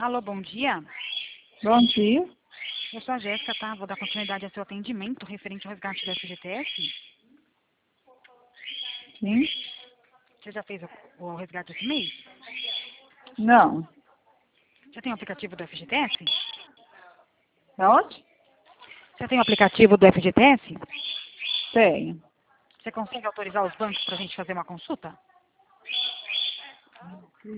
Alô, bom dia. Bom dia. Eu sou a Jéssica, tá? Vou dar continuidade ao seu atendimento referente ao resgate do FGTS. Sim? Você já fez o resgate esse mês? Não. Você tem o aplicativo do FGTS? Aonde? Você tem o aplicativo do FGTS? Tenho. Você consegue autorizar os bancos para a gente fazer uma consulta?